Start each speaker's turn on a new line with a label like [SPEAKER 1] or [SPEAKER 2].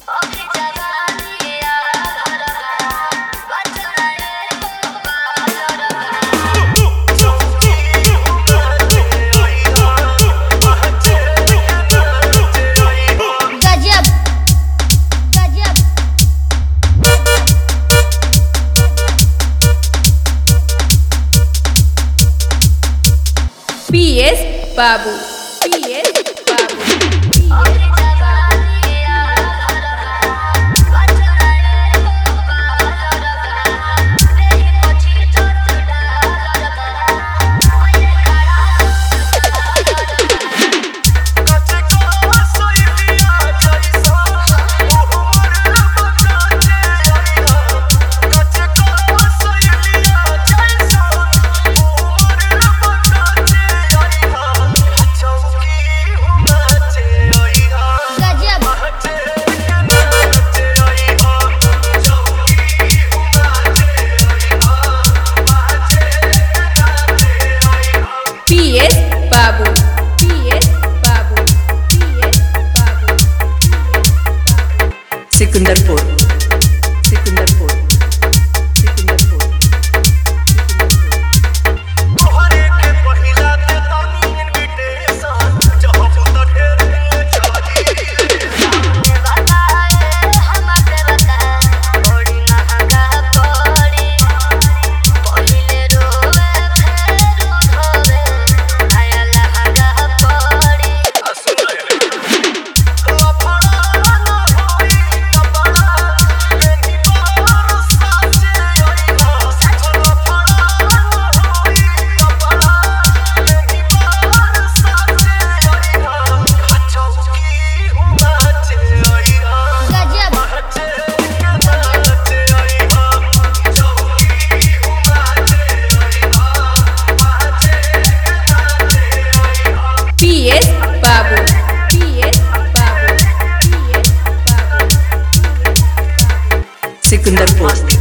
[SPEAKER 1] PS Babu. PS Babu. PS Babu. PS Babu. PS Babu.
[SPEAKER 2] Sikandarpur Sikandarpur Sikandarpur
[SPEAKER 3] तोहरे के पहिला ते तानी इनविटेशन जब पुत ढेर चाही बताए हमके बता बड़ी महंगा पड़ी पहिले रोवे फेर धोवे नया लहंगा पड़ी असुर लफड़ा न होई कपड़ा एही बरसा से ओई हो लफड़ा न होई कपड़ा एही बरसा से ओई हो चौकी हुआ चे ओई हो
[SPEAKER 1] गजब
[SPEAKER 3] बच्चे के नाचे ओई हो चौकी हुआ चे ओई हो बच्चे के नाचे ओई हो
[SPEAKER 1] PS Babu. PS Babu. PS Babu.
[SPEAKER 2] Sikandarpur